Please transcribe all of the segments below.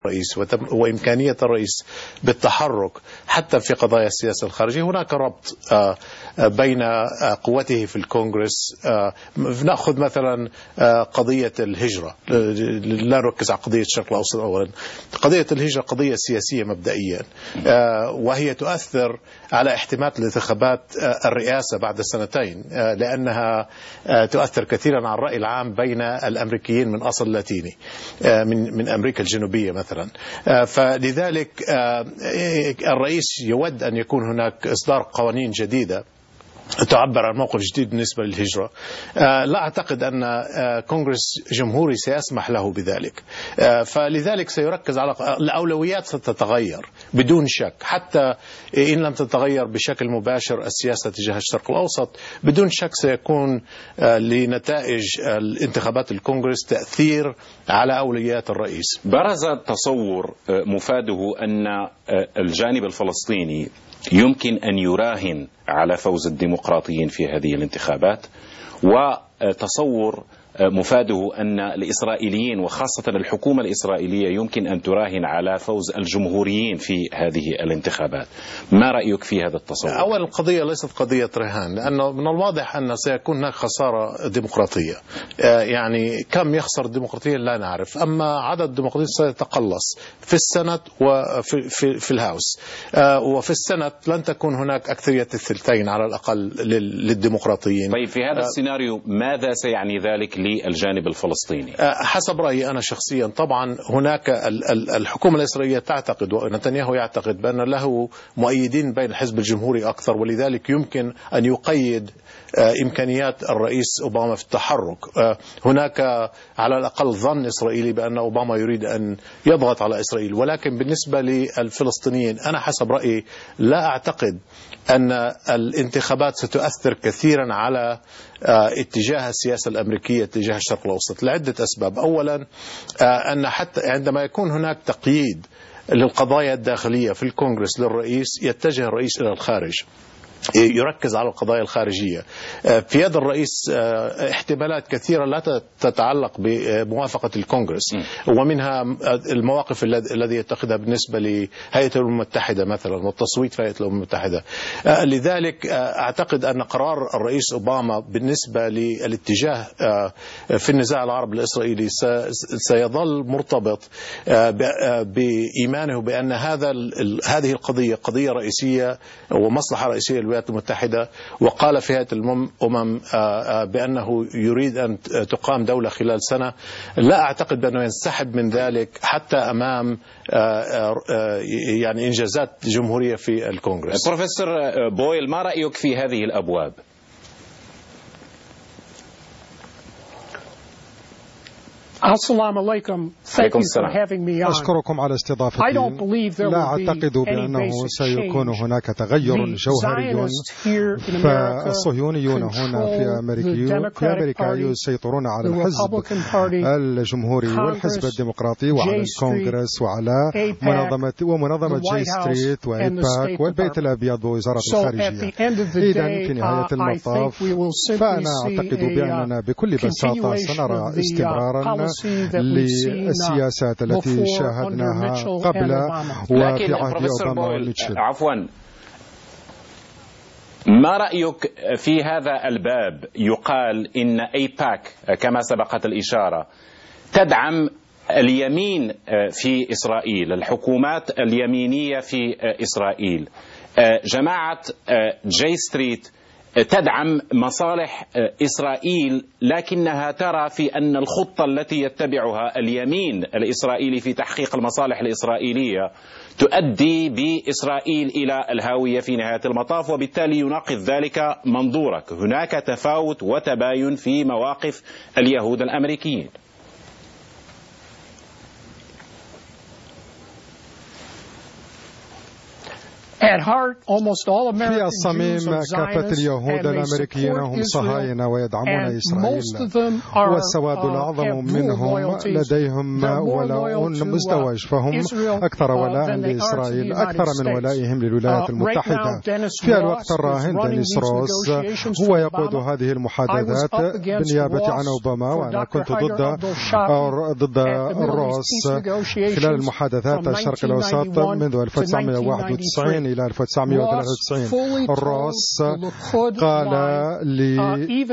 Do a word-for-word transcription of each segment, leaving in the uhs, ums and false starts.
الرئيس وإمكانية الرئيس بالتحرك حتى في قضايا السياسة الخارجية. هناك ربط بين قوته في الكونغرس. نأخذ مثلا قضية الهجرة، لا نركز على قضية الشرق الأوسط أولا. قضية الهجرة قضية سياسية مبدئيا، وهي تؤثر على احتمال الانتخابات الرئاسة بعد سنتين، لأنها تؤثر كثيرا على الرأي العام بين الأمريكيين من أصل لاتيني من من أمريكا الجنوبية مثلا. فلذلك الرئيس يود أن يكون هناك إصدار قوانين جديدة تعبر عن موقف جديد بالنسبة للهجرة. لا أعتقد أن كونغرس جمهوري سيسمح له بذلك، فلذلك سيركز على الأولويات. ستتغير بدون شك، حتى إن لم تتغير بشكل مباشر السياسة تجاه الشرق الأوسط، بدون شك سيكون لنتائج الانتخابات الكونغرس تأثير على أولويات الرئيس. برز تصور مفاده أن الجانب الفلسطيني يمكن أن يراهن على فوز الديمقراطيين في هذه الانتخابات، وتصور مفاده أن الإسرائيليين وخاصة الحكومة الإسرائيلية يمكن أن تراهن على فوز الجمهوريين في هذه الانتخابات. ما رأيك في هذا التصور؟ أولا القضية ليست قضية رهان، لأنه من الواضح أن سيكون هناك خسارة ديمقراطية. يعني كم يخسر الديمقراطية لا نعرف، أما عدد الديمقراطيين سيتقلص في السنت وفي في, في الهاوس. وفي السنت لن تكون هناك أكثرية الثلثين على الأقل للديمقراطيين. طيب في هذا السيناريو ماذا سيعني ذلك للجانب الفلسطيني؟ حسب رأيي أنا شخصيا، طبعا هناك الحكومة الإسرائيلية تعتقد ونتنياهو يعتقد بأن له مؤيدين بين الحزب الجمهوري أكثر، ولذلك يمكن أن يقيد إمكانيات الرئيس أوباما في التحرك. هناك على الأقل ظن إسرائيلي بأن أوباما يريد أن يضغط على إسرائيل، ولكن بالنسبة للفلسطينيين أنا حسب رأيي لا أعتقد أن الانتخابات ستؤثر كثيرا على اتجاه السياسة الأمريكية تجاه الشرق الأوسط لعدة أسباب. أولا أن حتى عندما يكون هناك تقييد للقضايا الداخلية في الكونغرس للرئيس يتجه الرئيس إلى الخارج، يركز على القضايا الخارجية. في يد الرئيس احتمالات كثيرة لا تتعلق بموافقة الكونغرس، ومنها المواقف الذي يتخذها بالنسبة لهيئة الأمم المتحدة مثلا والتصويت في هيئة الأمم المتحدة. لذلك أعتقد أن قرار الرئيس أوباما بالنسبة للاتجاه في النزاع العربي الإسرائيلي سيظل مرتبط بإيمانه بأن هذا هذه القضية قضية رئيسية ومصلحة رئيسية الولايات المتحدة، وقال في هيئة الأمم بأنه يريد أن تقام دولة خلال سنة. لا أعتقد بأنه ينسحب من ذلك حتى أمام يعني إنجازات جمهورية في الكونغرس. بروفيسور بويل، ما رأيك في هذه الأبواب؟ السلام عليكم. أشكركم على استضافتي. لا أعتقد بأنه سيكون هناك تغير جوهري، فالصهيونيون هنا في أمريكا في أمريكا يسيطرون على الحزب الجمهوري والحزب الديمقراطي وعلى الكونغرس وعلى منظمة ومنظمة جي ستريت وإيباك والبيت الأبيض ووزارة الخارجية. إذن في نهاية المطاف فأنا أعتقد بأننا بكل بساطة سنرى استمرارا للسياسات التي شاهدناها قبل وفي عهد أوباما وميتشل. عفوا، ما رأيك في هذا الباب؟ يقال إن أيباك كما سبقت الإشارة تدعم اليمين في إسرائيل، الحكومات اليمينية في إسرائيل. جماعة جي ستريت تدعم مصالح إسرائيل، لكنها ترى في أن الخطة التي يتبعها اليمين الإسرائيلي في تحقيق المصالح الإسرائيلية تؤدي بإسرائيل إلى الهاوية في نهاية المطاف، وبالتالي يناقض ذلك منظورك. هناك تفاوت وتباين في مواقف اليهود الأمريكيين. في الصميم كافة اليهود الأمريكيين هم صهاينة ويدعمون إسرائيل، والسواد الأعظم منهم لديهم ولاء مزدوج، فهم أكثر ولاء لإسرائيل أكثر من ولائهم للولايات المتحدة. في الوقت الراهن دينيس روس هو يقود هذه المحادثات بالنيابة عن أوباما، وأنا كنت ضد ضد روس خلال المحادثات الشرق الأوسط منذ ألف وتسعمائة وواحد وتسعين إلى ألف وتسعمائة وثلاثة وتسعين. روس قال لي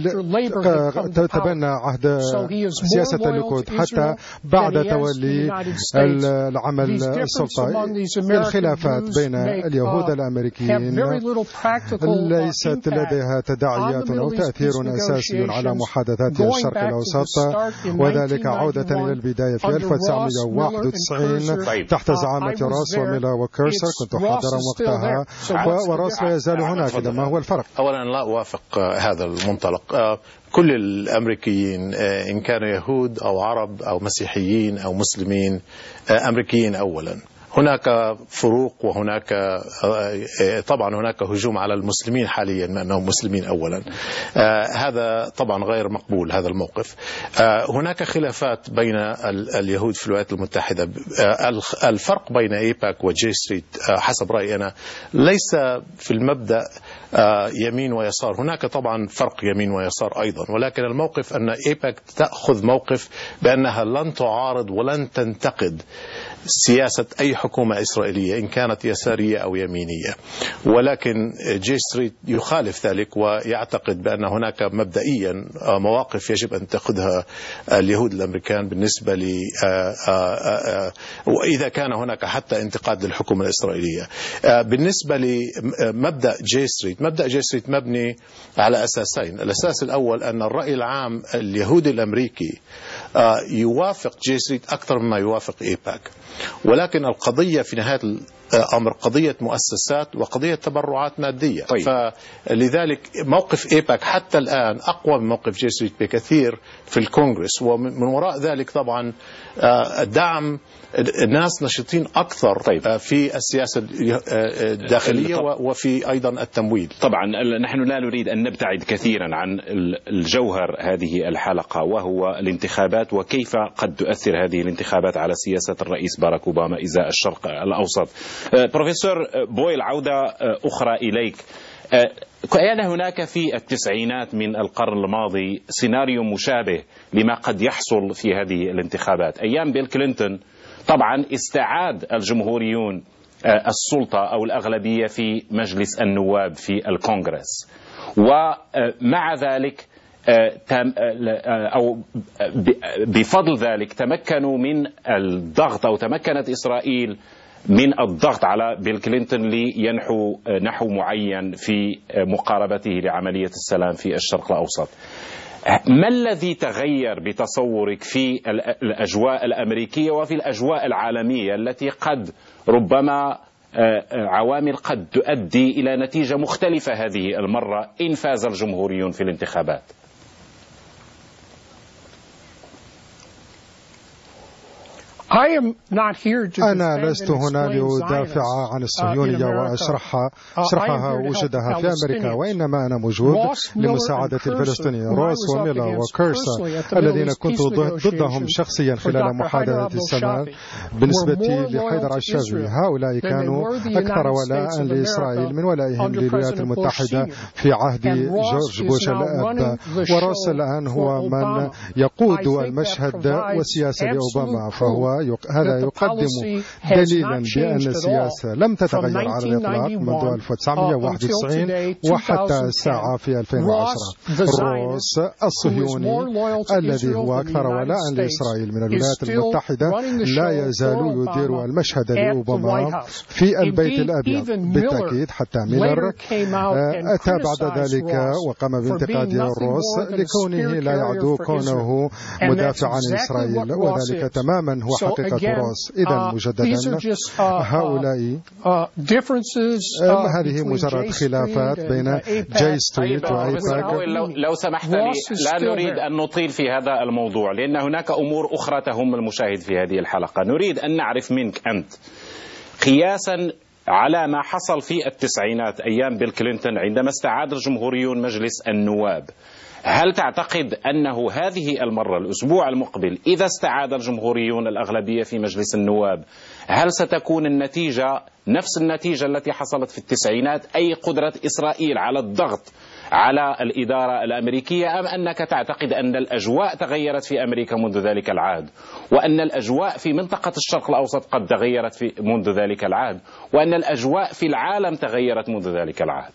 تبنى عهد سياسة الليكود حتى بعد تولي العمل السلطة. الخلافات بين اليهود الأمريكيين ليست لديها تداعيات أو تأثير أساسي على محادثات الشرق الأوسط، وذلك عودة إلى البداية في ألف وتسعمائة وواحد وتسعين تحت زعامة روس وميلا وكيرسر. كنت حاضرا وقتها، وروس لا يزال هناك. ما هو الفرق؟ أولا لا أوافق هذا المنطلق. كل الأمريكيين إن كانوا يهود أو عرب أو مسيحيين أو مسلمين أمريكيين أولا. هناك فروق، وهناك طبعا هناك هجوم على المسلمين حاليا ما أنهم مسلمين أولا. هذا طبعا غير مقبول هذا الموقف. هناك خلافات بين اليهود في الولايات المتحدة. الفرق بين ايباك وجي ستريت حسب رأيي أنا ليس في المبدأ يمين ويسار، هناك طبعا فرق يمين ويسار أيضا، ولكن الموقف أن ايباك تأخذ موقف بأنها لن تعارض ولن تنتقد سياسة أي حكومة إسرائيلية إن كانت يسارية أو يمينية، ولكن جي ستريت يخالف ذلك ويعتقد بأن هناك مبدئيا مواقف يجب أن تأخذها اليهود الأمريكان بالنسبة ل وإذا كان هناك حتى انتقاد للحكومة الإسرائيلية. بالنسبة لمبدأ جي ستريت، مبدأ جي ستريت مبني على أساسين. الأساس الأول أن الرأي العام اليهودي الأمريكي يوافق جي ستريت أكثر مما يوافق ايباك، ولكن القضية في نهاية الأمر قضية مؤسسات وقضية تبرعات مادية. طيب. فلذلك موقف ايباك حتى الآن أقوى من موقف جي ستريت بكثير في الكونغرس، ومن وراء ذلك طبعا دعم ناس نشطين أكثر. طيب. في السياسة الداخلية وفي أيضا التمويل. طبعا نحن لا نريد أن نبتعد كثيرا عن الجوهر هذه الحلقة، وهو الانتخابات وكيف قد تؤثر هذه الانتخابات على سياسة الرئيس باراك أوباما إزاء الشرق الأوسط. بروفيسور بويل، عودة أخرى إليك. كان هناك في التسعينات من القرن الماضي سيناريو مشابه لما قد يحصل في هذه الانتخابات. أيام بيل كلينتون طبعا استعاد الجمهوريون السلطة أو الأغلبية في مجلس النواب في الكونغرس، ومع ذلك أو بفضل ذلك تمكنوا من الضغط أو تمكنت إسرائيل من الضغط على بيل كلينتون لينحو نحو معين في مقاربته لعملية السلام في الشرق الأوسط. ما الذي تغير بتصورك في الأجواء الأمريكية وفي الأجواء العالمية التي قد ربما عوامل قد تؤدي إلى نتيجة مختلفة هذه المرة إن فاز الجمهوريون في الانتخابات؟ أنا لست هنا لأدافع عن الصهيونية وأشرحها أشرحها وجودها في أمريكا، وإنما أنا موجود لمساعدة الفلسطينيين. روس وميلا وكيرسر الذين كنت ضدهم شخصيا خلال محادثة السلام بالنسبة لحيدر الشاذلي، هؤلاء كانوا أكثر ولاء لإسرائيل من ولائهم للولايات المتحدة في عهد جورج بوش الأب. وروس الآن هو من يقود المشهد والسياسة لأوباما، فهو هذا يقدم دليلا بأن السياسة لم تتغير على الإطلاق منذ ألف وتسعمائة وواحد وتسعين وحتى الساعة في ألفين وعشرة. روس الصهيوني الذي هو أكثر ولاء لإسرائيل من الولايات المتحدة لا يزال يدير المشهد لأوباما في البيت الأبيض بالتأكيد. حتى ميلر أتى بعد ذلك وقام بانتقاد روس لكونه لا يعدو كونه مدافع عن إسرائيل، وذلك تماما هو حقيقة روس. إذا مجددا هؤلاء هذه مجرد خلافات بين جي ستريت وأيباك. لو, لو سمحت لي لا نريد أن نطيل في هذا الموضوع لأن هناك أمور أخرى تهم المشاهد في هذه الحلقة. نريد أن نعرف منك أنت قياسا على ما حصل في التسعينات أيام بيل كلينتون عندما استعاد الجمهوريون مجلس النواب. هل تعتقد أنه هذه المرة الأسبوع المقبل إذا استعاد الجمهوريون الأغلبية في مجلس النواب هل ستكون النتيجة نفس النتيجة التي حصلت في التسعينات، أي قدرة إسرائيل على الضغط على الإدارة الأمريكية، أم أنك تعتقد أن الأجواء تغيرت في أمريكا منذ ذلك العهد، وأن الأجواء في منطقة الشرق الأوسط قد تغيرت في منذ ذلك العهد، وأن الأجواء في العالم تغيرت منذ ذلك العهد؟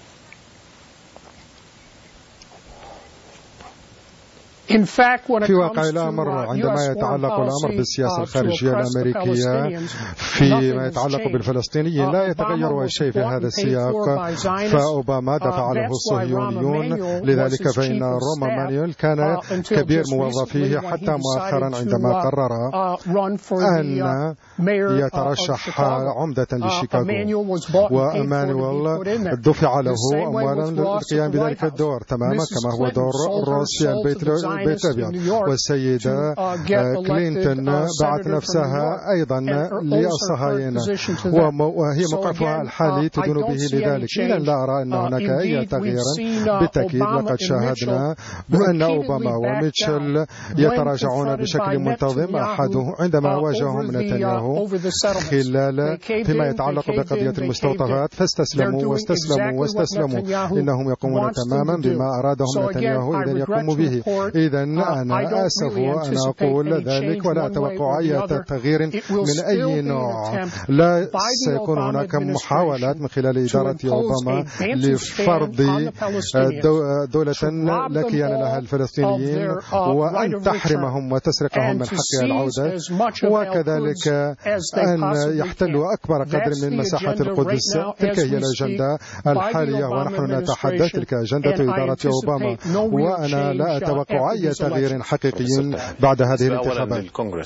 في واقع الأمر عندما يتعلق الأمر بالسياسة الخارجية الأمريكية فيما يتعلق بالفلسطينيين لا يتغير شيء في هذا السياق، فأوباما دفع له الصهيونيون، لذلك فإن روما مانيول كان كبير موظفيه حتى مؤخرا عندما قرر أن يترشح عمدة لشيكاغو، ومانويل دفع له أموالا للقيام بذلك الدور تماما كما هو دور روس في البيت البيت الأبيض. والسيدة كلينتون بعت نفسها أيضا للصهاينة وهي موقفها الحالي تدين به لذلك. إذا لا أرى أن هناك أي تغيير، بالتأكيد لقد شاهدنا بأن أوباما وميتشل يتراجعون بشكل منتظم أحده عندما واجههم نتنياهو خلال فيما يتعلق بقضية المستوطنات، فاستسلموا واستسلموا واستسلموا إنهم يقومون تماما بما أرادهم نتنياهو إذا يقوم به. إذا أنا آسف وأنا أقول ذلك ولا أتوقع أي تغيير من أي نوع. لا سيكون هناك محاولات من خلال إدارة أوباما لفرض دولة لا كيان لها الفلسطينيين وأن تحرمهم وتسرقهم من حقها العودة، وكذلك أن يحتلوا أكبر قدر من مساحة القدس. تلك هي الأجندة الحالية ونحن نتحدث تلك أجندة إدارة أوباما، وأنا لا أتوقع أي تغيير حقيقي بعد هذه الانتخابات.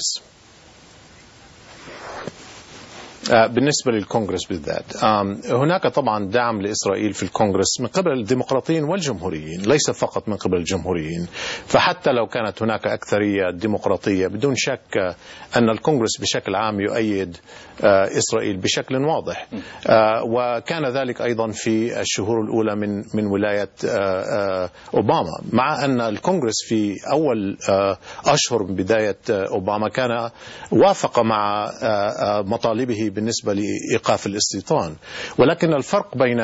بالنسبة للكونغرس بالذات، هناك طبعا دعم لإسرائيل في الكونغرس من قبل الديمقراطيين والجمهوريين، ليس فقط من قبل الجمهوريين. فحتى لو كانت هناك أكثرية ديمقراطية بدون شك أن الكونغرس بشكل عام يؤيد إسرائيل بشكل واضح، وكان ذلك أيضا في الشهور الأولى من من ولاية أوباما، مع أن الكونغرس في أول أشهر من بداية أوباما كان وافق مع مطالبه بالنسبة لإيقاف الاستيطان. ولكن الفرق بين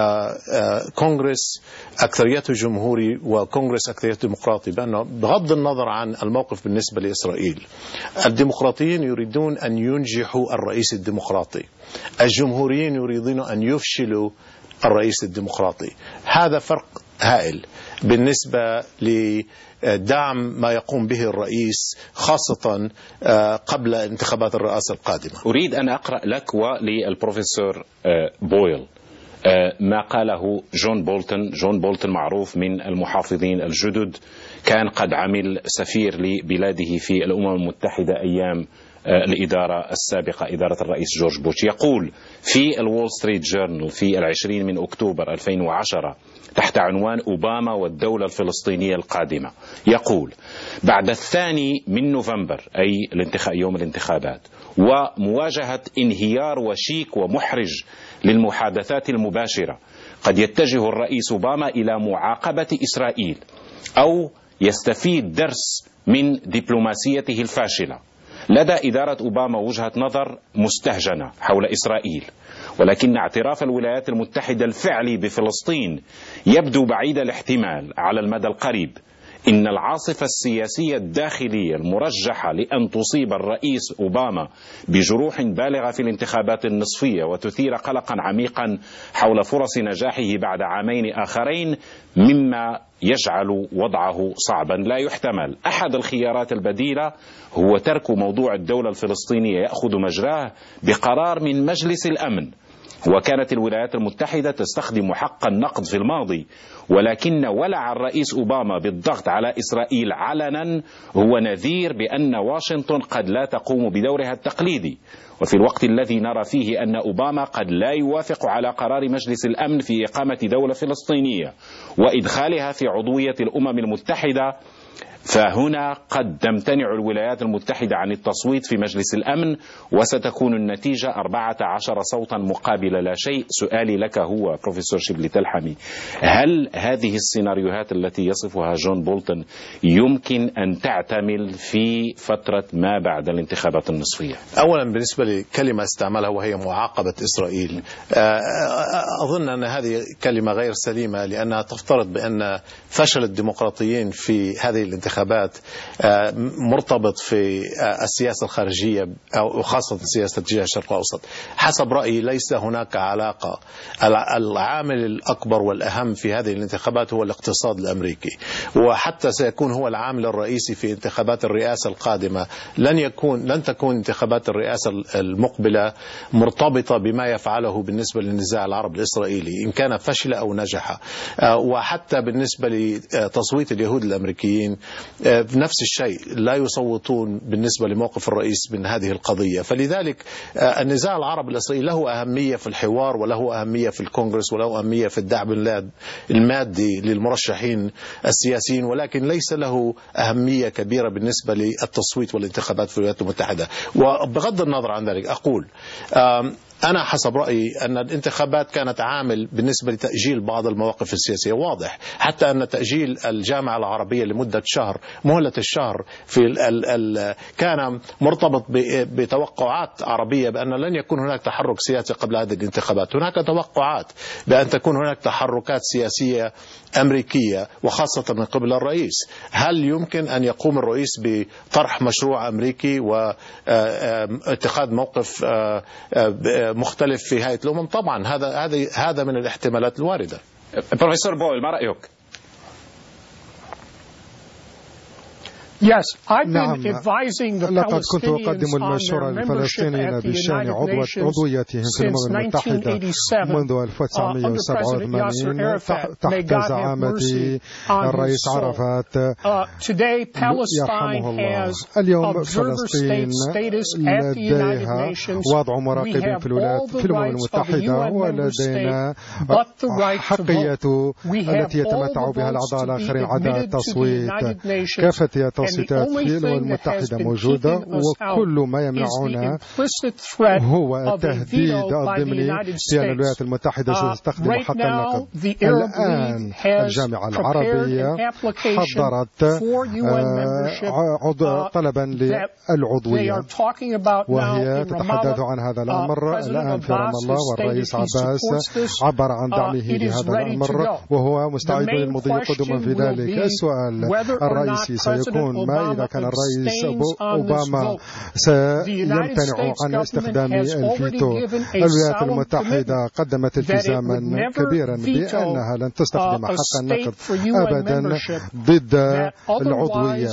كونغرس أكثريته جمهوري وكونغرس أكثريته ديمقراطي بأنه بغض النظر عن الموقف بالنسبة لإسرائيل، الديمقراطيين يريدون أن ينجحوا الرئيس الديمقراطي، الجمهوريين يريدون أن يفشلوا الرئيس الديمقراطي. هذا فرق هائل بالنسبة لدعم ما يقوم به الرئيس، خاصة قبل انتخابات الرئاسة القادمة. أريد أن أقرأ لك وللبروفيسور بويل ما قاله جون بولتون. جون بولتون معروف من المحافظين الجدد، كان قد عمل سفير لبلاده في الأمم المتحدة أيام الإدارة السابقة، إدارة الرئيس جورج بوش. يقول في الوول ستريت جورنال في العشرين من أكتوبر ألفين وعشرة تحت عنوان أوباما والدولة الفلسطينية القادمة، يقول: بعد الثاني من نوفمبر أي يوم الانتخابات ومواجهة انهيار وشيك ومحرج للمحادثات المباشرة، قد يتجه الرئيس أوباما إلى معاقبة إسرائيل أو يستفيد درس من دبلوماسيته الفاشلة. لدى إدارة أوباما وجهة نظر مستهجنة حول إسرائيل، ولكن اعتراف الولايات المتحدة الفعلي بفلسطين يبدو بعيد الاحتمال على المدى القريب. إن العاصفة السياسية الداخلية المرجحة لأن تصيب الرئيس أوباما بجروح بالغة في الانتخابات النصفية وتثير قلقا عميقا حول فرص نجاحه بعد عامين آخرين مما يجعل وضعه صعبا لا يحتمل. أحد الخيارات البديلة هو ترك موضوع الدولة الفلسطينية يأخذ مجراه بقرار من مجلس الأمن. وكانت الولايات المتحدة تستخدم حق النقد في الماضي، ولكن ولع الرئيس أوباما بالضغط على إسرائيل علنا هو نذير بأن واشنطن قد لا تقوم بدورها التقليدي. وفي الوقت الذي نرى فيه أن أوباما قد لا يوافق على قرار مجلس الأمن في إقامة دولة فلسطينية وإدخالها في عضوية الأمم المتحدة، فهنا قد تمتنع الولايات المتحدة عن التصويت في مجلس الأمن وستكون النتيجة أربعة عشر صوتا مقابل لا شيء. سؤالي لك هو بروفيسور شبلي تلحمي، هل هذه السيناريوهات التي يصفها جون بولتون يمكن أن تعتمل في فترة ما بعد الانتخابات النصفية؟ أولا بالنسبة لكلمة استعملها وهي معاقبة إسرائيل، أظن أن هذه كلمة غير سليمة، لأنها تفترض بأن فشل الديمقراطيين في هذه الانتخابات مرتبط في السياسة الخارجية وخاصة السياسة تجاه الشرق الأوسط. حسب رأيي ليس هناك علاقة. العامل الأكبر والأهم في هذه الانتخابات هو الاقتصاد الأمريكي، وحتى سيكون هو العامل الرئيسي في انتخابات الرئاسة القادمة. لن يكون لن تكون انتخابات الرئاسة المقبلة مرتبطة بما يفعله بالنسبة للنزاع العربي الإسرائيلي إن كان فشل أو نجح. وحتى بالنسبة لتصويت اليهود الأمريكيين نفس الشيء، لا يصوتون بالنسبة لموقف الرئيس من هذه القضية. فلذلك النزاع العربي الإسرائيلي له أهمية في الحوار، وله أهمية في الكونغرس، وله أهمية في الدعم المادي للمرشحين السياسيين، ولكن ليس له أهمية كبيرة بالنسبة للتصويت والانتخابات في الولايات المتحدة. وبغض النظر عن ذلك أقول أنا حسب رأيي أن الانتخابات كانت عامل بالنسبة لتأجيل بعض المواقف السياسية واضح، حتى أن تأجيل الجامعة العربية لمدة شهر، مهلة الشهر في ال ال كان مرتبط بتوقعات عربية بأن لن يكون هناك تحرك سياسي قبل هذه الانتخابات. هناك توقعات بأن تكون هناك تحركات سياسية أمريكية وخاصة من قبل الرئيس. هل يمكن أن يقوم الرئيس بطرح مشروع أمريكي واتخاذ موقف مختلف في هيئة الأمم؟ طبعا هذا هذا هذا من الاحتمالات الواردة. بروفيسور بويل، ما رأيك؟ Yes, I've نعم. been advising the لقد كنت Palestinians أقدم on المشورة their membership للفلسطينيين at the بشأن United عضوة Nations عضويتهم في الأمم since المتحدة nineteen eighty-seven منذ ألف وتسعمئة وسبعة وثمانين تحت زعامة الرئيس عرفات. يرحمه الله. اليوم فلسطين لديها وضع مراقبين في الولايات في الأمم المتحدة، ولدينا حقية التي يتمتع بها الأعضاء الآخرين عدا التصويت. كافة التصويتات في الأمم المتحدة موجودة، وكل ما يمنعنا هو التهديد الضمني بأن الولايات المتحدة ستستخدم حق النقد. الآن الجامعة العربية حضرت طلبا للعضوية، وهي تتحدث عن هذا الأمر الآن في رام الله، والرئيس عباس عبر عن دعمه لهذا الأمر وهو مستعد للمضي قدما في ذلك. السؤال الرئيسي سيكون ما إذا كان الرئيس أوباما سيمتنع عن استخدام الفيتو. الولايات المتحدة قدمت التزاما كبيرا بأنها لن تستخدم حق النقد أبدا ضد العضوية،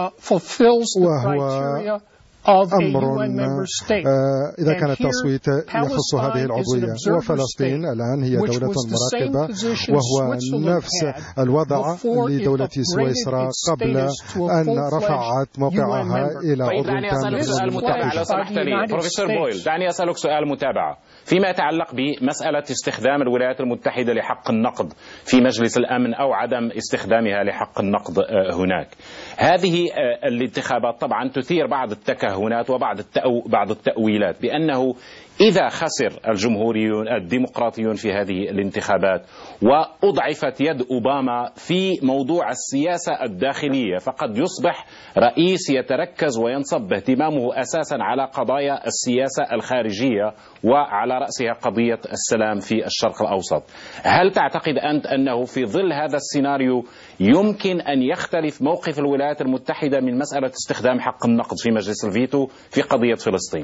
وهو أمر إذا كان التصويت يخص هذه العضوية. وفلسطين الآن هي دولة مراقبة، وهو نفس الوضع لدولة سويسرا قبل أن رفعت موقعها إلى عضو دعني سؤال متابعة لو سمحت لي بروفيسور بويل. دعني أسألك سؤال متابعة فيما يتعلق بمسألة استخدام الولايات المتحدة لحق النقد في مجلس الأمن أو عدم استخدامها لحق النقد هناك. هذه الانتخابات طبعا تثير بعض التكهنات وبعض التأو بعض التأويلات بأنه إذا خسر الجمهوريون الديمقراطيون في هذه الانتخابات وأضعفت يد أوباما في موضوع السياسة الداخلية، فقد يصبح رئيس يتركز وينصب اهتمامه أساسا على قضايا السياسة الخارجية وعلى رأسها قضية السلام في الشرق الأوسط. هل تعتقد أنت أنه في ظل هذا السيناريو يمكن أن يختلف موقف الولايات المتحدة من مسألة استخدام حق النقد في مجلس الفيتو في قضية فلسطين؟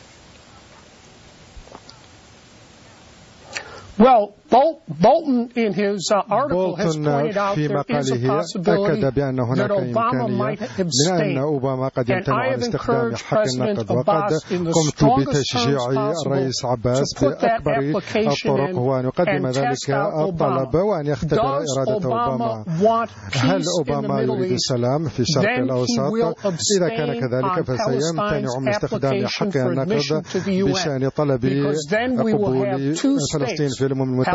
Well, Bolton in his uh, article has pointed out there is a possibility that Obama might abstain, and I have encouraged President Abbas in the strongest terms possible to put that application in and test out Obama. Does Obama want peace in the Middle East? Then he will abstain on Palestine's application for admission to the U N, because then we will have two states,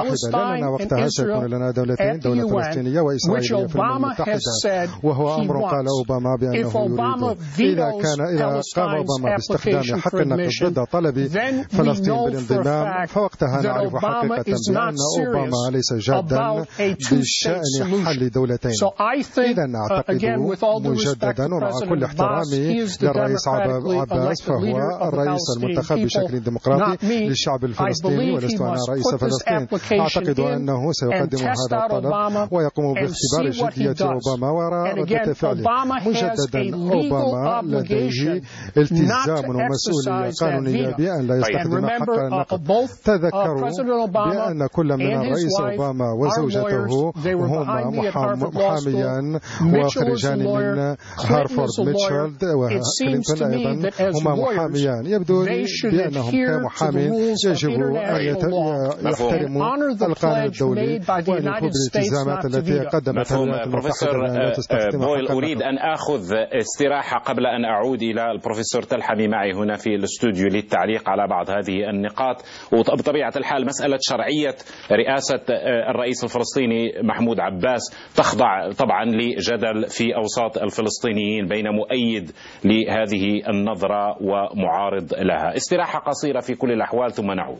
المتحدة، لأننا وقتها سيكون لنا دولتين، دولة فلسطينية وإسرائيلية في الأمم المتحدة، وهو أمر قال أوباما بأنه يريد. إذا كان إذا قام أوباما باستخدام حق النقد ضد طلب فلسطين بالانضمام، فوقتها نعرف حقيقة بأن أوباما ليس جادا بشأن حل دولتين. إذا نعتقد مجددا ومع كل احترامي للرئيس عباس، فهو الرئيس المنتخب بشكل ديمقراطي للشعب الفلسطيني ولست أنا رئيس فلسطين. أعتقد أنه سيقدم هذا الطلب ويقوم باختبار جدية أوباما وراء ردة فعله. مجددا أوباما لديه التزام ومسؤولية قانونية بأن لا يستخدم حق النقد. تذكروا بأن كل من الرئيس أوباما وزوجته هما محاميان وخريجان من هارفارد ميتشارد وكلينتون أيضا هما محاميان. يبدو لي بأنهم كمحامين يجب أن يحترموا القانون الدولي وأن يكون بالالتزامات التي قدمتها الولايات المتحدة. بويل، أريد أن أخذ استراحة قبل أن أعود إلى البروفيسور تلحمي معي هنا في الاستوديو للتعليق على بعض هذه النقاط. وبطبيعة الحال مسألة شرعية رئاسة الرئيس الفلسطيني محمود عباس تخضع طبعا لجدل في أوساط الفلسطينيين بين مؤيد لهذه النظرة ومعارض لها. استراحة قصيرة في كل الأحوال ثم نعود.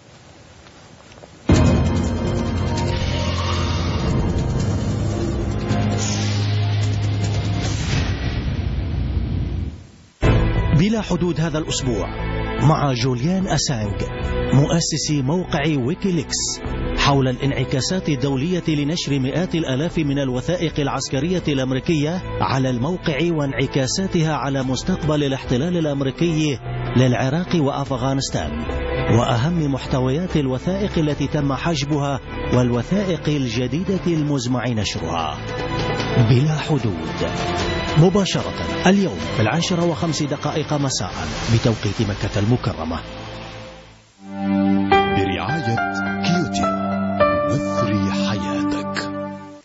بلا حدود هذا الأسبوع مع جوليان أسانج مؤسس موقع ويكيليكس حول الانعكاسات الدولية لنشر مئات الآلاف من الوثائق العسكرية الأمريكية على الموقع وانعكاساتها على مستقبل الاحتلال الأمريكي للعراق وأفغانستان، وأهم محتويات الوثائق التي تم حجبها والوثائق الجديدة المزمع نشرها. بلا حدود مباشرة اليوم في العاشرة وخمس دقائق مساء بتوقيت مكة المكرمة برعاية كيوتي. نثري حياتك.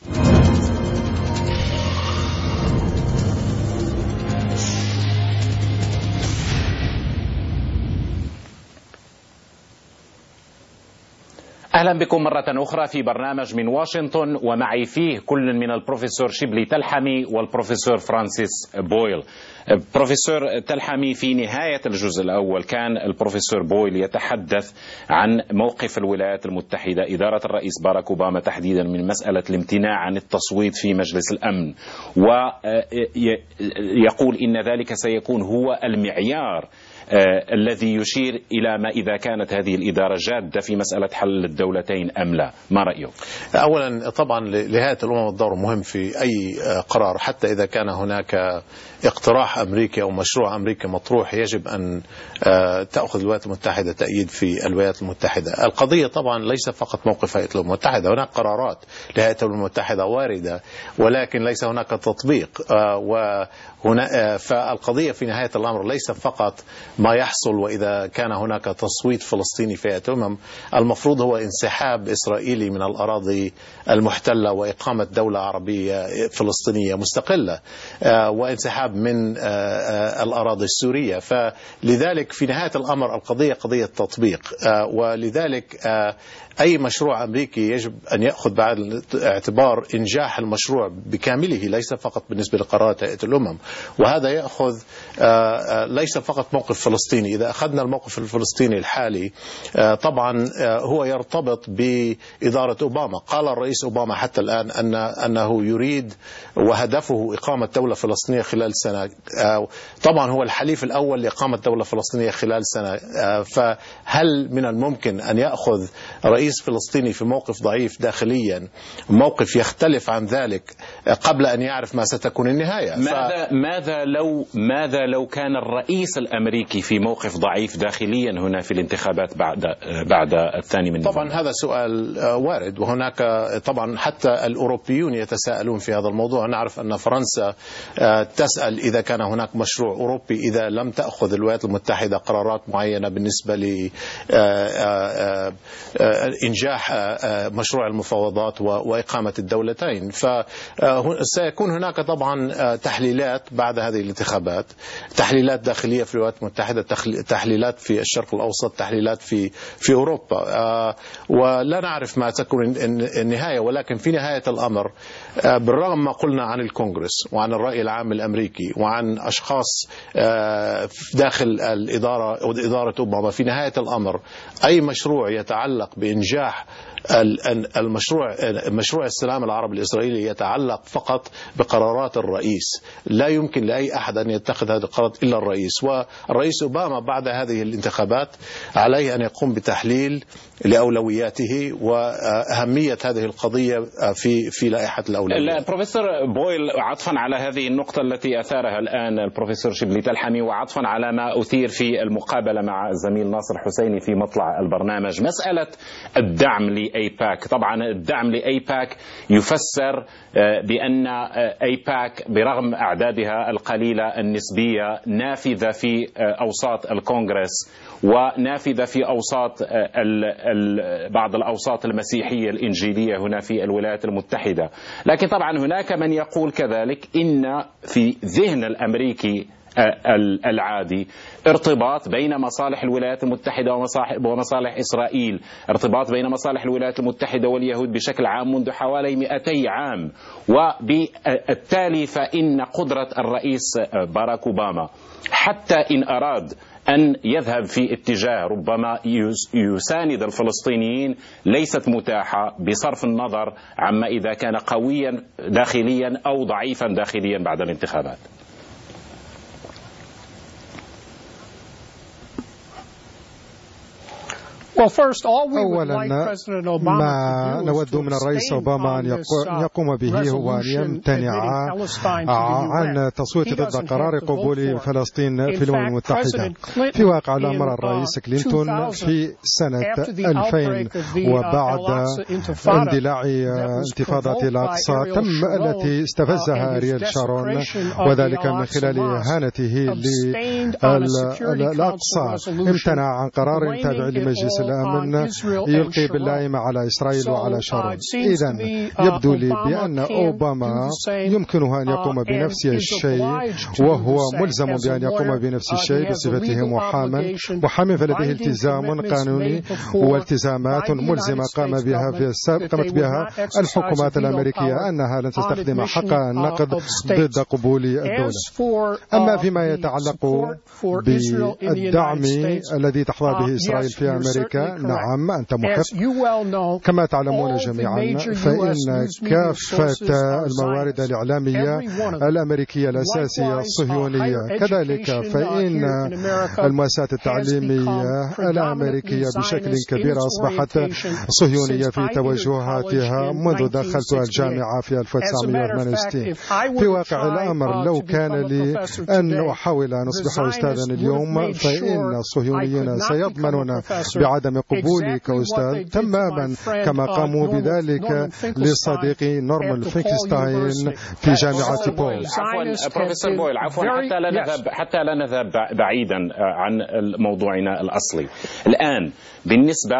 أهلا بكم مرة أخرى في برنامج من واشنطن، ومعي فيه كل من البروفيسور شبلي تلحمي والبروفيسور فرانسيس بويل. بروفيسور تلحمي، في نهاية الجزء الأول كان البروفيسور بويل يتحدث عن موقف الولايات المتحدة، إدارة الرئيس باراك أوباما تحديدا، من مسألة الامتناع عن التصويت في مجلس الأمن، ويقول إن ذلك سيكون هو المعيار آه الذي يشير إلى ما إذا كانت هذه الإدارة جادة في مسألة حل الدولتين أم لا. ما رأيك؟ أولا طبعا لهيئة الأمم الدور مهم في أي قرار، حتى إذا كان هناك اقتراح أمريكي أو مشروع أمريكي مطروح يجب أن آه تأخذ الولايات المتحدة تأييد في الولايات المتحدة. القضية طبعا ليس فقط موقف هيئة الأمم المتحدة، هناك قرارات لهيئة الأمم المتحدة واردة ولكن ليس هناك تطبيق، آه وهنا آه فالقضية في نهاية الأمر ليس فقط ما يحصل وإذا كان هناك تصويت فلسطيني في هيئة الأمم، المفروض هو انسحاب إسرائيلي من الأراضي المحتلة وإقامة دولة عربية فلسطينية مستقلة وانسحاب من الأراضي السورية. فلذلك في نهاية الأمر القضية قضية تطبيق، ولذلك أي مشروع أمريكي يجب أن يأخذ بعد الاعتبار إنجاح المشروع بكامله، ليس فقط بالنسبة لقرارات هيئة الأمم، وهذا يأخذ ليس فقط موقف فلسطيني. إذا أخذنا الموقف الفلسطيني الحالي طبعا هو يرتبط بإدارة أوباما. قال الرئيس أوباما حتى الآن أن أنه يريد وهدفه إقامة دولة فلسطينية خلال سنة. طبعا هو الحليف الأول لإقامة دولة فلسطينية خلال سنة، فهل من الممكن أن يأخذ رئيس فلسطيني في موقف ضعيف داخليا موقف يختلف عن ذلك قبل أن يعرف ما ستكون النهاية؟ ماذا, ف... ماذا, لو ماذا لو كان الرئيس الأمريكي في موقف ضعيف داخليا هنا في الانتخابات بعد بعد الثاني من طبعا هذا سؤال وارد، وهناك طبعا حتى الأوروبيون يتساءلون في هذا الموضوع. نعرف أن فرنسا تسأل إذا كان هناك مشروع أوروبي إذا لم تأخذ الولايات المتحدة قرارات معينة بالنسبة ل إنجاح مشروع المفاوضات وإقامة الدولتين. فسيكون هناك طبعا تحليلات بعد هذه الانتخابات، تحليلات داخلية في الولايات المتحدة المتحدة تحليلات في الشرق الأوسط، تحليلات في في أوروبا، ولا نعرف ما تكون النهاية. ولكن في نهاية الأمر بالرغم ما قلنا عن الكونغرس وعن الرأي العام الأمريكي وعن أشخاص داخل الإدارة أو إدارة أوباما، في نهاية الأمر أي مشروع يتعلق بإنجاح المشروع مشروع السلام العربي الإسرائيلي يتعلق فقط بقرارات الرئيس. لا يمكن لأي أحد أن يتخذ هذه القرارات إلا الرئيس، والرئيس أوباما بعد هذه الانتخابات عليه أن يقوم بتحليل لأولوياته وأهمية هذه القضية في في لائحة الأولويات. البروفيسور بويل، عطفا على هذه النقطة التي أثارها الآن البروفيسور شبلي تلحمي، وعطفا على ما أثير في المقابلة مع الزميل ناصر حسيني في مطلع البرنامج، مسألة الدعم لأيباك. طبعا الدعم لأيباك يفسر بأن أيباك برغم أعدادها القليلة النسبية نافذة في أوساط الكونغرس ونافذة في أوساط بعض الأوساط المسيحية الإنجيلية هنا في الولايات المتحدة. لكن طبعا هناك من يقول كذلك إن في ذهن الأمريكي العادي ارتباط بين مصالح الولايات المتحدة ومصالح إسرائيل، ارتباط بين مصالح الولايات المتحدة واليهود بشكل عام منذ حوالي مئتي عام، وبالتالي فإن قدرة الرئيس باراك أوباما حتى إن أراد أن يذهب في اتجاه ربما يساند الفلسطينيين ليست متاحة بصرف النظر عما إذا كان قويا داخليا أو ضعيفا داخليا بعد الانتخابات. أولا ما نود من الرئيس أوباما أن يقوم به هو أن يمتنع عن تصويت ضد قرار قبول فلسطين في الأمم المتحدة. في واقع الأمر الرئيس كلينتون في سنة ألفين وبعد اندلاع انتفاضة الأقصى تم التي استفزها أرييل شارون، وذلك من خلال إهانته للأقصى، امتنع عن قرار تابع لمجلس الأمن يلقي باللائمة على إسرائيل وعلى شارون. إذن يبدو لي بأن أوباما يمكنه أن يقوم بنفس الشيء، وهو ملزم بأن يقوم بنفس الشيء بصفته محاما، محامي فلديه التزام قانوني والتزامات ملزمة قام بها في قامت بها الحكومات الأمريكية أنها لن تستخدم حق النقد ضد قبول الدولة. أما فيما يتعلق بالدعم الذي تحظى به إسرائيل في أمريكا، نعم أنت محق كما تعلمون جميعا، فإن كافة الموارد الإعلامية الأمريكية الأساسية صهيونية، كذلك فإن المؤسسات التعليمية الأمريكية بشكل كبير أصبحت صهيونية في توجهاتها منذ دخلت الجامعة في ألف وتسعمئة وثمانية وستين. في واقع الأمر لو كان لي أن أحاول أن أصبح أستاذا اليوم، فإن الصهيونيين سيضمنون بعدم قبولي كأستاذ تماما كما قاموا بذلك لصديقي نورمان فينكستاين في جامعة بول. عفوا بروفيسور بويل، عفوا حتى لا نذهب حتى لا نذهب بعيدا عن موضوعنا الأصلي. الآن بالنسبة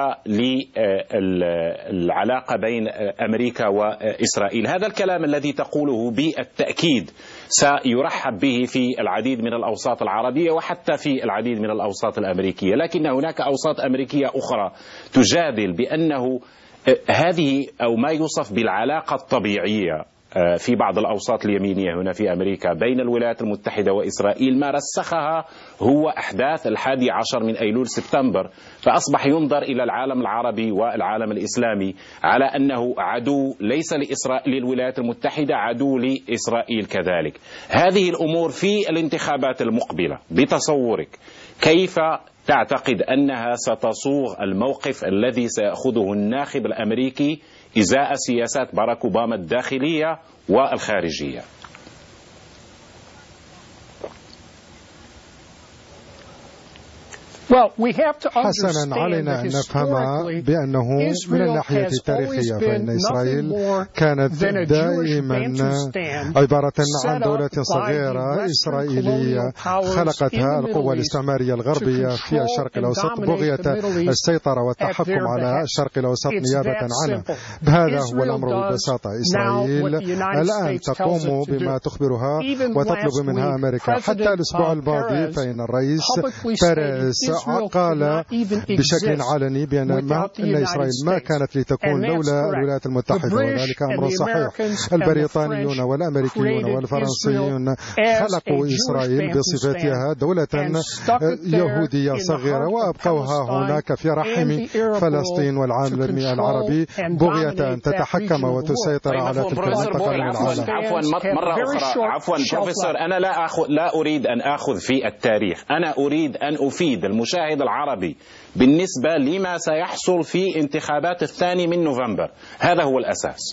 للعلاقة بين أمريكا وإسرائيل، هذا الكلام الذي تقوله بالتأكيد سيرحب به في العديد من الأوساط العربية وحتى في العديد من الأوساط الأمريكية، لكن هناك أوساط أمريكية أخرى تجادل بأنه هذه أو ما يوصف بالعلاقة الطبيعية في بعض الأوساط اليمينية هنا في أمريكا بين الولايات المتحدة وإسرائيل ما رسخها هو أحداث الحادي عشر من أيلول سبتمبر، فأصبح ينظر إلى العالم العربي والعالم الإسلامي على أنه عدو ليس لإسرائيل للولايات المتحدة، عدو لإسرائيل كذلك. هذه الأمور في الانتخابات المقبلة بتصورك كيف تعتقد أنها ستصوغ الموقف الذي سيأخذه الناخب الأمريكي إزاء سياسات باراك أوباما الداخلية والخارجية؟ حسنا علينا أن نفهم بأنه من الناحية التاريخية فإن إسرائيل كانت دائما عبارة عن دولة صغيرة إسرائيلية خلقتها القوى الاستعمارية الغربية في الشرق الأوسط بغية السيطرة والتحكم على الشرق الأوسط نيابة عنه. هذا هو الأمر ببساطة. إسرائيل الآن تقوم بما تخبرها وتطلب منها أمريكا. حتى الأسبوع الماضي فإن الرئيس بيريز قال بشكل علني بأن ما إن إسرائيل ما كانت لتكون لولا الولايات المتحدة، وذلك أمر صحيح. البريطانيون والأمريكيون والفرنسيون خلقوا إسرائيل بصفتها دولة يهودية صغيرة وأبقوها هناك في رحم فلسطين والعالم العربي بغية أن تتحكم وتسيطر على تلك المنطقة من العالم. عفوا مرة أخرى، عفوا بروفيسور، أنا لا أخذ لا أريد أن أخذ في التاريخ، أنا أريد أن أفيد المشاهد العربي بالنسبة لما سيحصل في انتخابات الثاني من نوفمبر. هذا هو الأساس.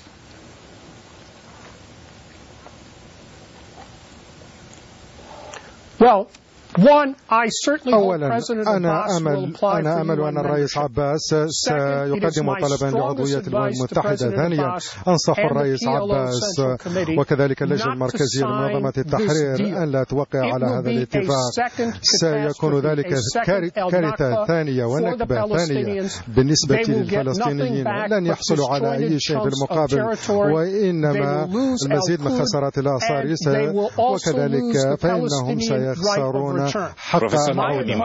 Well, one, I certainly أولا أنا أمل أنا أمل أن الرئيس عباس سيقدم طلبا لعضوية الأمم المتحدة. ثانيا أنصح الرئيس عباس وكذلك اللجنة المركزية لمنظمة التحرير أن لا توقع على هذا الاتفاق. سيكون ذلك كارثة ثانية ونكبة ثانية بالنسبة للفلسطينيين. لن يحصلوا على أي شيء في المقابل، وإنما المزيد من خسارات الآثار، وكذلك فإنهم سيخسرون حق العودة.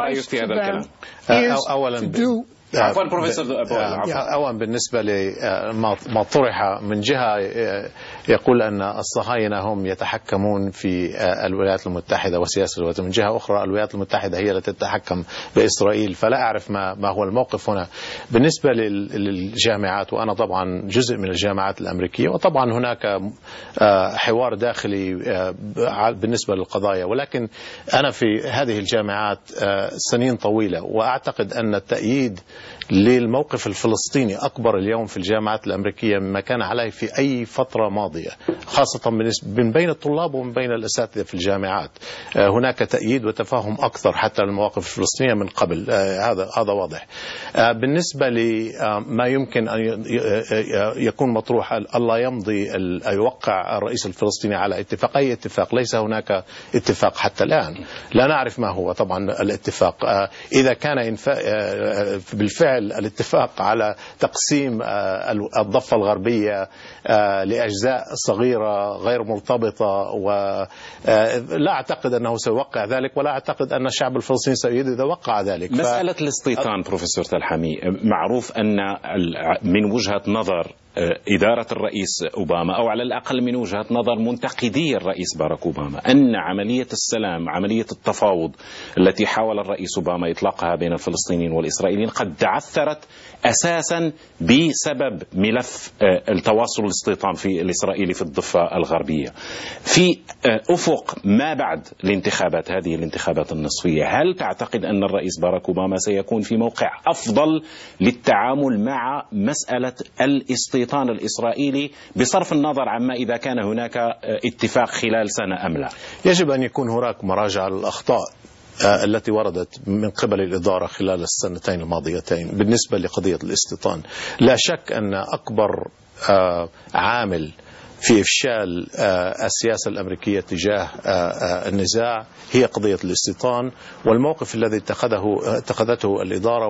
أولا عفوا بروفيسور أولا بالنسبة لما طرح من جهة يقول أن الصهاينة هم يتحكمون في الولايات المتحدة وسياسة الولايات، من جهة أخرى الولايات المتحدة هي التي تتحكم بإسرائيل، فلا أعرف ما ما هو الموقف هنا. بالنسبة للجامعات، وأنا طبعا جزء من الجامعات الأمريكية، وطبعا هناك حوار داخلي بالنسبة للقضايا، ولكن أنا في هذه الجامعات سنين طويلة، وأعتقد أن التأييد للموقف الفلسطيني أكبر اليوم في الجامعات الأمريكية مما كان عليه في أي فترة ماضية، خاصة من بين الطلاب ومن بين الأساتذة في الجامعات. هناك تأييد وتفاهم أكثر حتى للمواقف الفلسطينية من قبل، هذا هذا واضح. بالنسبة لما يمكن أن يكون مطروح، الله يمضي يوقع الرئيس الفلسطيني على اتفاق، أي اتفاق، ليس هناك اتفاق حتى الآن، لا نعرف ما هو طبعا الاتفاق. إذا كان بالفعل الاتفاق على تقسيم الضفة الغربية لأجزاء صغيرة غير مرتبطة، ولا أعتقد أنه سيوقع ذلك، ولا أعتقد أن الشعب الفلسطيني سيريد إذا وقع ذلك. مسألة الاستيطان بروفيسور تلحمي، معروف أن من وجهة نظر إدارة الرئيس أوباما، أو على الأقل من وجهة نظر منتقدي الرئيس باراك أوباما، أن عملية السلام، عملية التفاوض التي حاول الرئيس أوباما إطلاقها بين الفلسطينيين والإسرائيليين قد تعثرت أساسا بسبب ملف التواصل الاستيطان في الإسرائيلي في الضفة الغربية. في أفق ما بعد الانتخابات، هذه الانتخابات النصفية، هل تعتقد أن الرئيس باراك أوباما سيكون في موقع أفضل للتعامل مع مسألة الاستيطان الإسرائيلي بصرف النظر عما إذا كان هناك اتفاق خلال سنة أم لا؟ يجب أن يكون هناك مراجعة للأخطاء التي وردت من قبل الإدارة خلال السنتين الماضيتين بالنسبة لقضية الاستيطان. لا شك أن أكبر عامل في إفشال السياسة الأمريكية تجاه النزاع هي قضية الاستيطان، والموقف الذي اتخذه اتخذته الإدارة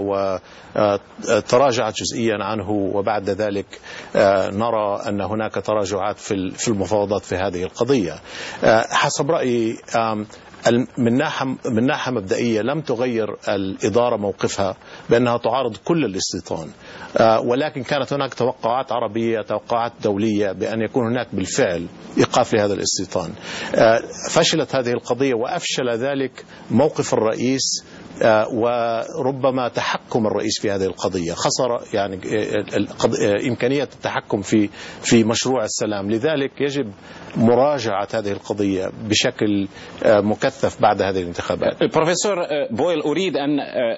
وتراجعت جزئيا عنه، وبعد ذلك نرى أن هناك تراجعات في المفاوضات في هذه القضية. حسب رأيي من ناحية من ناحية مبدئية لم تغير الإدارة موقفها بأنها تعارض كل الاستيطان، ولكن كانت هناك توقعات عربية، توقعات دولية بأن يكون هناك بالفعل إيقاف لهذا الاستيطان. فشلت هذه القضية وأفشل ذلك موقف الرئيس، وربما تحكم الرئيس في هذه القضية، خسر يعني إمكانية التحكم في في مشروع السلام. لذلك يجب مراجعة هذه القضية بشكل مكثف بعد هذه الانتخابات. بروفيسور بويل، أريد أن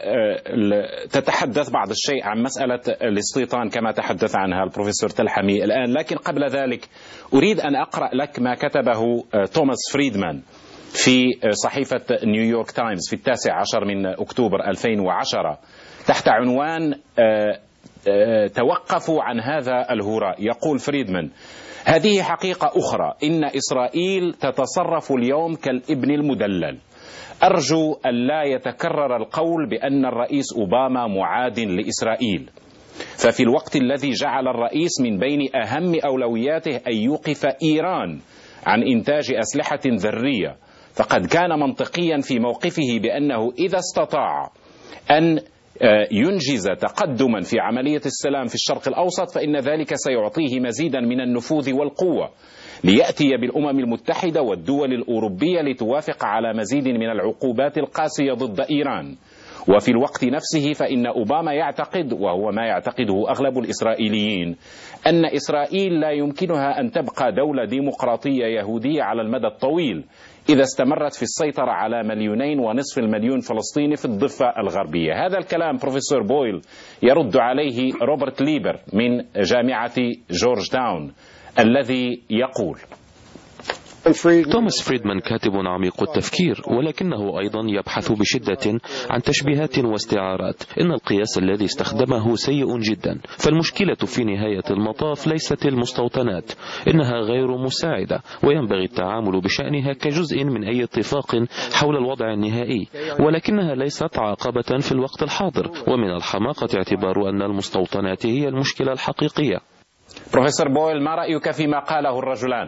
تتحدث بعض الشيء عن مسألة الاستيطان كما تحدث عنها البروفيسور تلحمي الآن، لكن قبل ذلك أريد أن أقرأ لك ما كتبه توماس فريدمان في صحيفة نيويورك تايمز في التاسع عشر من أكتوبر ألفين وعشرة تحت عنوان توقفوا عن هذا الهراء. يقول فريدمان: هذه حقيقة أخرى، إن إسرائيل تتصرف اليوم كالابن المدلل. أرجو أن لا يتكرر القول بأن الرئيس أوباما معاد لإسرائيل، ففي الوقت الذي جعل الرئيس من بين أهم أولوياته أن يوقف إيران عن إنتاج أسلحة ذرية، فقد كان منطقيا في موقفه بأنه إذا استطاع أن ينجز تقدما في عملية السلام في الشرق الأوسط فإن ذلك سيعطيه مزيدا من النفوذ والقوة ليأتي بالأمم المتحدة والدول الأوروبية لتوافق على مزيد من العقوبات القاسية ضد إيران. وفي الوقت نفسه فإن أوباما يعتقد، وهو ما يعتقده أغلب الإسرائيليين، أن إسرائيل لا يمكنها أن تبقى دولة ديمقراطية يهودية على المدى الطويل إذا استمرت في السيطرة على مليونين ونصف المليون فلسطيني في الضفة الغربية. هذا الكلام بروفيسور بويل يرد عليه روبرت ليبر من جامعة جورج داون، الذي يقول: توماس فريدمان كاتب عميق التفكير، ولكنه أيضا يبحث بشدة عن تشبيهات واستعارات. إن القياس الذي استخدمه سيء جدا، فالمشكلة في نهاية المطاف ليست المستوطنات، إنها غير مساعدة، وينبغي التعامل بشأنها كجزء من أي اتفاق حول الوضع النهائي، ولكنها ليست عقبة في الوقت الحاضر، ومن الحماقة اعتبار أن المستوطنات هي المشكلة الحقيقية. بروفيسور بويل، ما رأيك فيما قاله الرجلان؟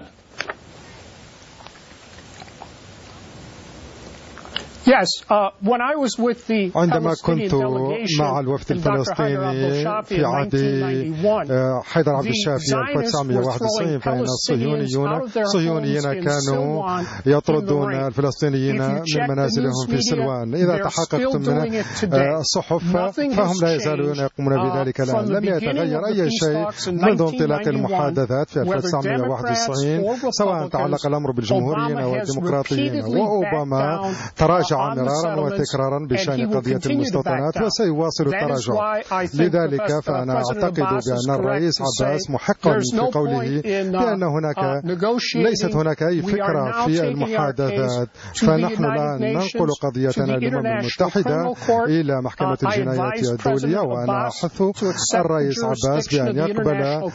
Yes, uh, when I was with the عندما كنت delegation مع الوفد الفلسطيني في عهد حيدر عبد الشافي ألف وتسعمائة وواحد وتسعين، فإن الصهيونيون الصهيونيين كانوا يطردون الفلسطينيين من منازلهم في سلوان. إذا تحققت من الصحف فهم لا يزالون يقومون بذلك الآن. لم يتغير أي شيء منذ انطلاق المحادثات في ألف وتسعمائة وواحد وتسعين، سواء تعلق الأمر بالجمهوريين أو الديمقراطيين. وأوباما تراجع مرارا وتكرارا بشأن قضية المستوطنات وسيواصل التراجع. لذلك فأنا أعتقد بأن الرئيس عباس محق في قوله بأن هناك ليست هناك أي فكرة في المحادثات، فنحن لا ننقل قضيتنا للأمم المتحدة إلى محكمة الجنايات الدولية. وأنا أحث الرئيس عباس بأن يقبل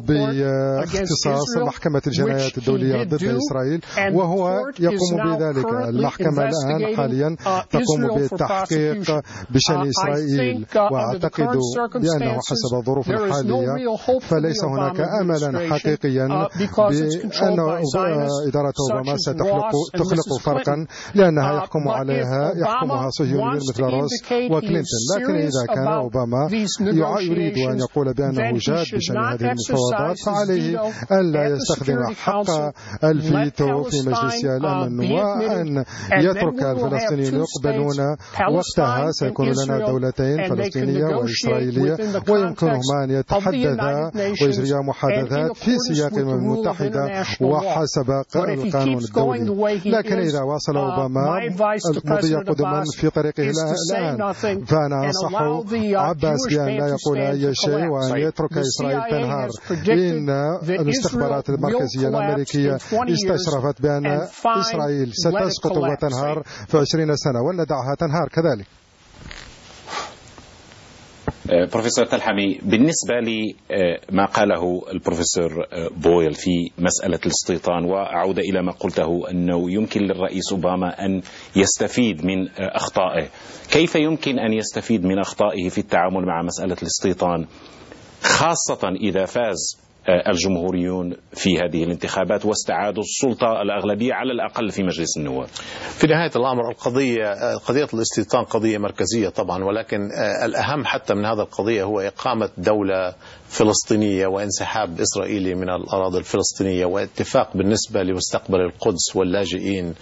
باختصاص محكمة الجنايات الدولية ضد إسرائيل، وهو يقوم بذلك. المحكمة الآن حاليا تقوم بالتحقيق بشأن إسرائيل، وأعتقد بأنه حسب الظروف الحالية فليس هناك أملا حقيقيا بأن إدارة أوباما ستخلق فرقا، لأنها يحكم عليها يحكمها صهيونيون مثل روس وكلينتون. لكن إذا كان أوباما يريد أن يقول بأنه جاد بشأن هذه المفاوضات فعليه أن لا يستخدم حق الفيتو في مجلس الأمن، وأن يترك الفلسطينيين يقبلون. وقتها سيكون لنا دولتين فلسطينية وإسرائيلية، ويمكنهما أن يتحدثا ويجريا محادثات في سياق الأمم المتحدة وحسب القانون الدولي. لكن إذا واصل أوباما المضي قدما في طريقه الآن فأنا أنصح عباس بأن لا يقول أي شيء وأن يترك إسرائيل تنهار. إن الاستخبارات المركزية الأمريكية استشرفت بأن إسرائيل ستسقط وتنهار في عشرين سنة، وندعها تنهار كذلك. بروفيسور تلحمي، بالنسبة لما قاله البروفيسور بويل في مسألة الاستيطان، وأعود إلى ما قلته أنه يمكن للرئيس أوباما أن يستفيد من أخطائه، كيف يمكن أن يستفيد من أخطائه في التعامل مع مسألة الاستيطان، خاصة إذا فاز الجمهوريون في هذه الانتخابات واستعادوا السلطة الأغلبية على الأقل في مجلس النواب؟ في نهاية الأمر القضية قضية الاستيطان قضية مركزية طبعا، ولكن الأهم حتى من هذا القضية هو إقامة دولة فلسطينية وانسحاب إسرائيلي من الأراضي الفلسطينية واتفاق بالنسبة لمستقبل القدس واللاجئين.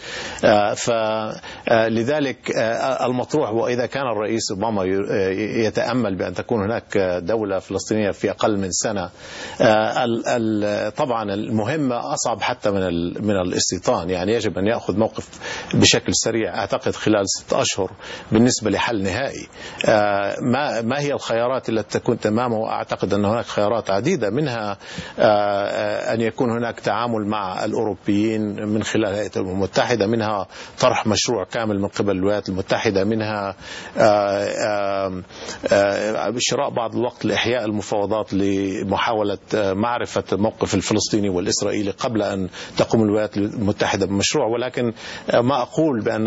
فلذلك المطروح هو إذا كان الرئيس أوباما يتأمل بأن تكون هناك دولة فلسطينية في أقل من سنة، طبعا المهمة أصعب حتى من من الاستيطان، يعني يجب أن يأخذ موقف بشكل سريع أعتقد خلال ستة أشهر بالنسبة لحل نهائي. ما ما هي الخيارات التي تكون تمامه؟ أعتقد أن هناك خيارات عديدة، منها أن يكون هناك تعامل مع الأوروبيين من خلال الهيئة الأمم المتحدة، منها طرح مشروع كامل من قبل الولايات المتحدة، منها شراء بعض الوقت لإحياء المفاوضات لمحاولة معرفة الموقف الفلسطيني والإسرائيلي قبل أن تقوم الولايات المتحدة بمشروع. ولكن ما أقول بأن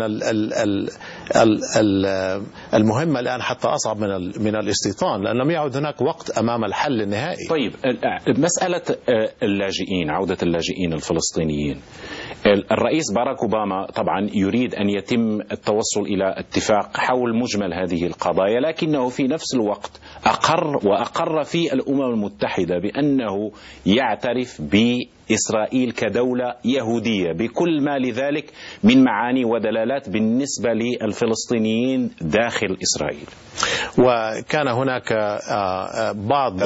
المهمة الآن حتى أصعب من من الاستيطان، لأن لم يعد هناك وقت أمام الحل النهائي. طيب، مسألة اللاجئين، عودة اللاجئين الفلسطينيين، الرئيس باراك أوباما طبعا يريد أن يتم التوصل إلى اتفاق حول مجمل هذه القضايا، لكنه في نفس الوقت أقر وأقر في الأمم المتحدة بأنه يعترف بإسرائيل كدولة يهودية بكل ما لذلك من معاني ودلالات بالنسبة للفلسطينيين داخل إسرائيل. وكان هناك بعض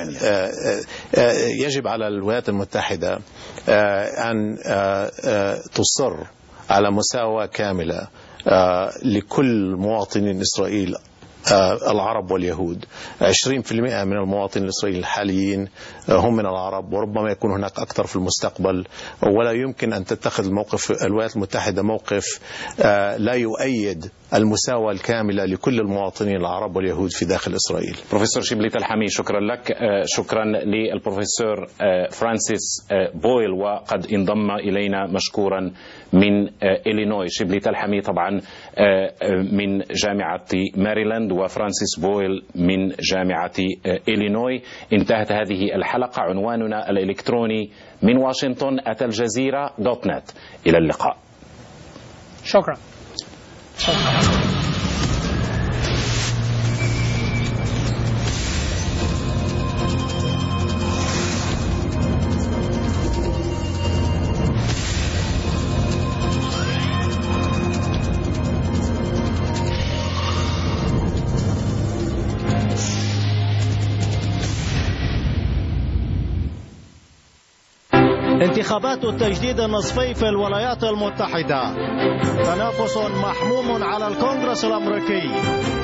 يجب على الولايات المتحدة أن تصر على مساواة كاملة لكل مواطنين إسرائيل العرب واليهود. عشرين بالمئة من المواطنين الإسرائيليين الحاليين هم من العرب، وربما يكون هناك أكثر في المستقبل، ولا يمكن أن تتخذ الموقف الولايات المتحدة موقف لا يؤيد المساواة الكاملة لكل المواطنين العرب واليهود في داخل إسرائيل. بروفيسور شبلي تلحمي، شكرا لك. شكرا للبروفيسور فرانسيس بويل، وقد انضم إلينا مشكورا من إلينوي. شبلي تلحمي طبعا من جامعة ماريلاند، وفرانسيس بويل من جامعة إلينوي. انتهت هذه الحلقة. عنواننا الإلكتروني من واشنطن at الجزيرة دوت نت. إلى اللقاء. شكرا. انتخابات التجديد النصفي في الولايات المتحدة، تنافس محموم على الكونغرس الأمريكي.